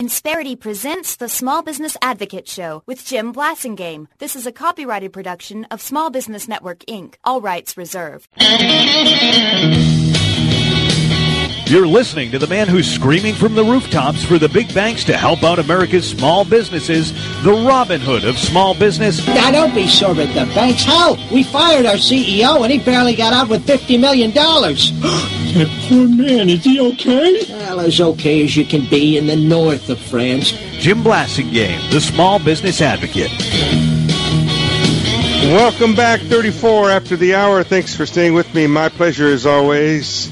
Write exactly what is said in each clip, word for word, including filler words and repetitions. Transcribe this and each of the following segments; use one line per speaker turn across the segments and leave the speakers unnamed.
Insperity presents the Small Business Advocate Show with Jim Blasingame. This is a copyrighted production of Small Business Network, Incorporated. All rights reserved.
You're listening to the man who's screaming from the rooftops for the big banks to help out America's small businesses, the Robin Hood of small business.
Now, don't be sore at the banks. How? We fired our C E O, and he barely got out with fifty million dollars.
That poor man, is he okay?
Well, as okay as you can be in the north of France.
Jim Blasingame, the Small Business Advocate.
Welcome back, thirty-four after the hour. Thanks for staying with me. My pleasure as always.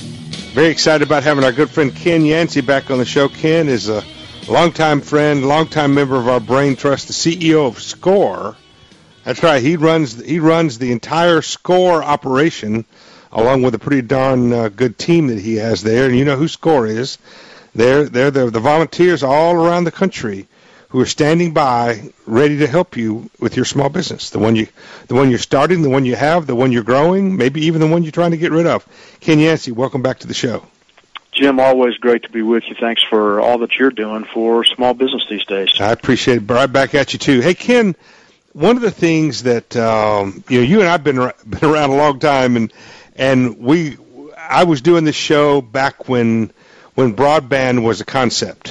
Very excited about having our good friend Ken Yancey back on the show. Ken is a longtime friend, longtime member of our Brain Trust, the C E O of SCORE. That's right. He runs he runs the entire SCORE operation, along with a pretty darn uh, good team that he has there. And you know who SCORE is. They're, they're the, the volunteers all around the country who are standing by, ready to help you with your small business. The one, you, the one you're starting, the one you have, the one you're growing, maybe even the one you're trying to get rid of. Ken Yancey, welcome back to the show.
Jim, always great to be with you. Thanks for all that you're doing for small business these days.
I appreciate it. Right back at you, too. Hey, Ken, one of the things that, um, you know, you and I have been, been around a long time, and and we, I was doing this show back when when broadband was a concept.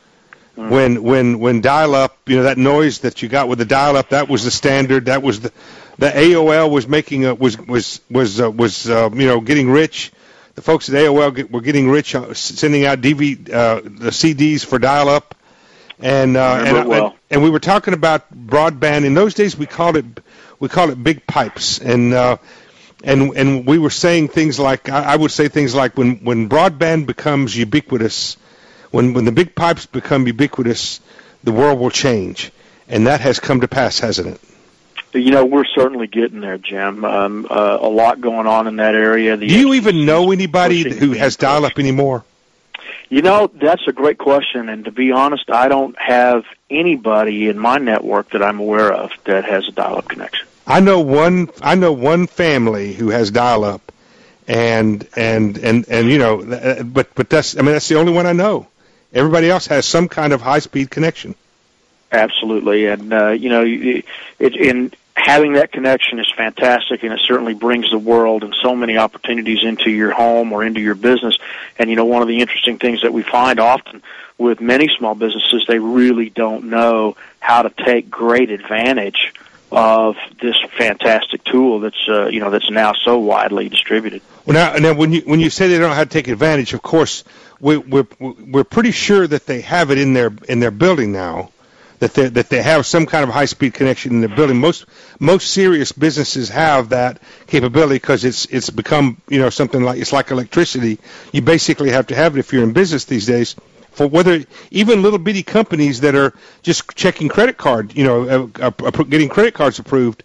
Mm. When when when dial-up, you know, that noise that you got with the dial-up, that was the standard. That was the the A O L was making a, was was was uh, was uh, you know, getting rich. The folks at A O L get, were getting rich, uh, sending out D V D, uh, the C Ds for dial-up, and uh, and,
well.
and and we were talking about broadband. In those days, we called it we called it big pipes, and uh, and and we were saying things like, I, I would say things like when when broadband becomes ubiquitous. When when the big pipes become ubiquitous, the world will change, and that has come to pass, hasn't it?
You know, we're certainly getting there, Jim. Um, uh, a lot going on in that area. The
Do you even know anybody who has dial-up anymore?
You know, that's a great question, and to be honest, I don't have anybody in my network that I'm aware of that has a dial-up connection.
I know one. I know one family who has dial-up, and and and and you know, but but that's I mean that's the only one I know. Everybody else has some kind of high-speed connection.
Absolutely, and uh, you know, it, it, in having that connection is fantastic, and it certainly brings the world and so many opportunities into your home or into your business. And you know, one of the interesting things that we find often with many small businesses, they really don't know how to take great advantage of this fantastic tool that's uh, you know that's now so widely distributed.
Well, now, now when you when you say they don't know how to take advantage, of course, we, we're we're pretty sure that they have it in their in their building now, that they that they have some kind of high speed connection in their building. Most most serious businesses have that capability because it's it's become you know something like it's like electricity. You basically have to have it if you're in business these days. For whether even little bitty companies that are just checking credit card, you know, uh, uh, getting credit cards approved,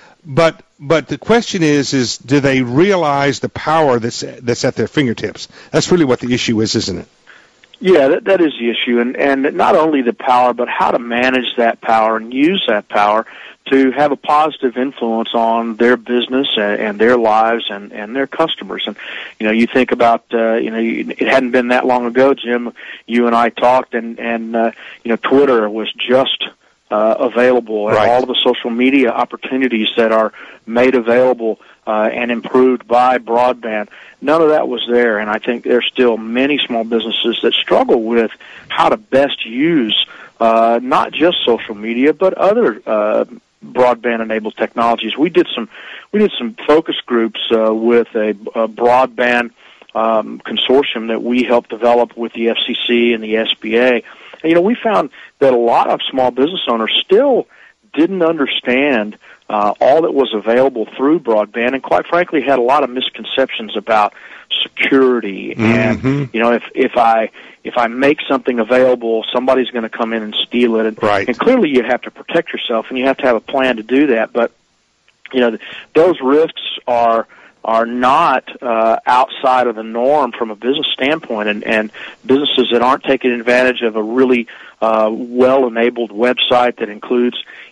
but but the question is, is do they realize the power that's that's at their fingertips? That's really what the issue is, isn't it?
Yeah, that, that is the issue, and and not only the power, but how to manage that power and use that power to have a positive influence on their business and, and their lives and, and their customers. And, you know, you think about, uh, you know, it hadn't been that long ago, Jim, you and I talked, and, and uh, you know, Twitter was just uh, available, and
right.
all of the social media opportunities that are made available uh, and improved by broadband. None of that was there, and I think there's still many small businesses that struggle with how to best use uh, not just social media, but other uh broadband-enabled technologies. We did some, we did some focus groups uh, with a, a broadband um, consortium that we helped develop with the F C C and the S B A. And, you know, we found that a lot of small business owners still didn't understand uh, all that was available through broadband, and quite frankly, had a lot of misconceptions about security.
Mm-hmm.
And you know, if if I if I make something available, somebody's going to come in and steal it. And,
right.
and clearly, you have to protect yourself, and you have to have a plan to do that. But you know, those risks are are not uh, outside of the norm from a business standpoint, and, and businesses that aren't taking advantage of a really uh, well-enabled website that includes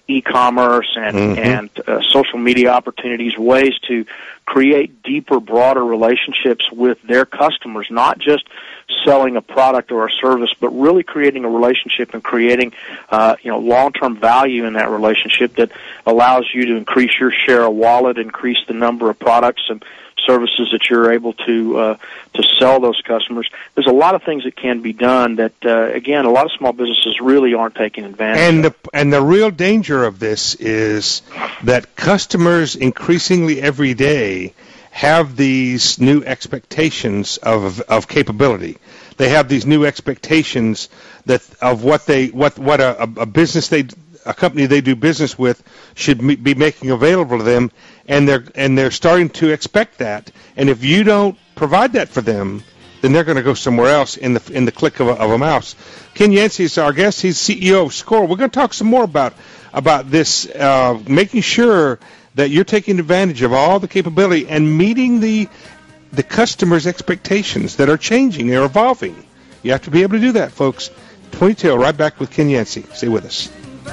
e-commerce and, mm-hmm. and uh, social media opportunities, ways to create deeper, broader relationships with their customers, not just selling a product or a service, but really creating a relationship and creating uh, you know, long-term value in that relationship that allows you to increase your share of wallet, increase the number of products and services that you're able to uh, to sell those customers. There's a lot of things that can be done that, uh, again, a lot of small businesses really aren't taking advantage
and
of.
The, and the real danger of this is that customers increasingly every day have these new expectations of of capability. They have these new expectations that of what they what what a, a business they a company they do business with should be making available to them, and they're and they're starting to expect that. And if you don't provide that for them, then they're going to go somewhere else in the in the click of a, of a mouse. Ken Yancey is our guest. He's C E O of SCORE. We're going to talk some more about about this, uh, making sure that you're taking advantage of all the capability and meeting the the customer's expectations that are changing, they're evolving. You have to be able to do that, folks. Ponytail, right back with Ken Yancey. Stay with us.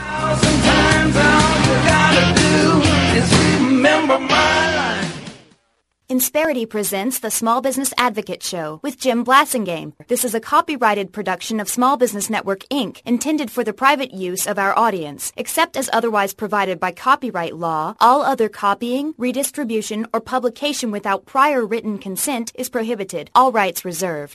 Insperity presents the Small Business Advocate Show with Jim Blasingame. This is a copyrighted production of Small Business Network, Incorporated, intended for the private use of our audience. Except as otherwise provided by copyright law, all other copying, redistribution, or publication without prior written consent is prohibited. All rights reserved.